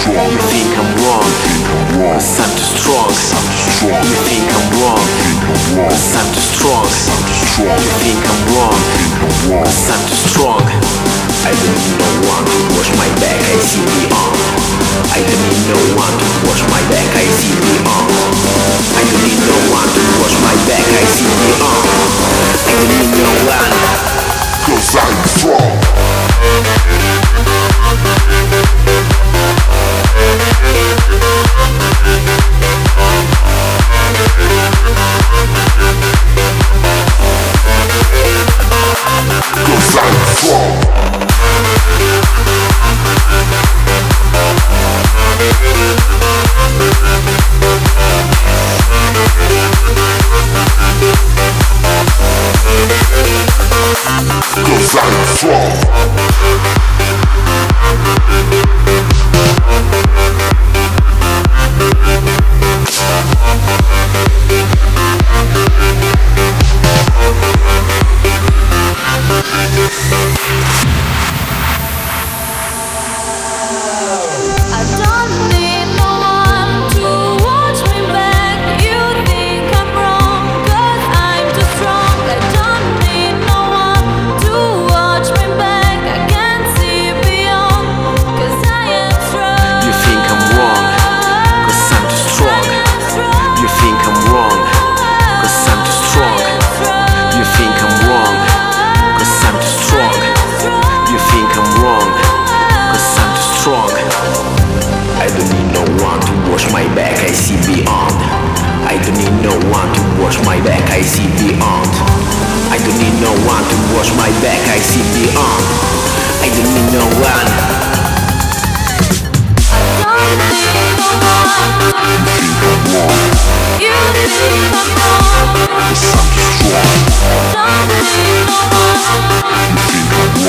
You think I'm wrong, cause I'm too strong. You think I'm wrong, cause I'm too strong. You think I'm wrong, cause I'm too strong. I don't need no one to wash my back, I see beyond. I don't need no one to wash my back, I see beyond. I don't need no one to wash my back, I see beyond. I don't need no one, cause I'm strong. Cause I'm strong. Cause I'm strong. My back, I see beyond. I don't need no one to wash my back, I see beyond. I don't need no one to wash my back, I see beyond. I don't need no one. You think I'm wrong. Cause I'm strong. Don't need no one. You think I'm wrong.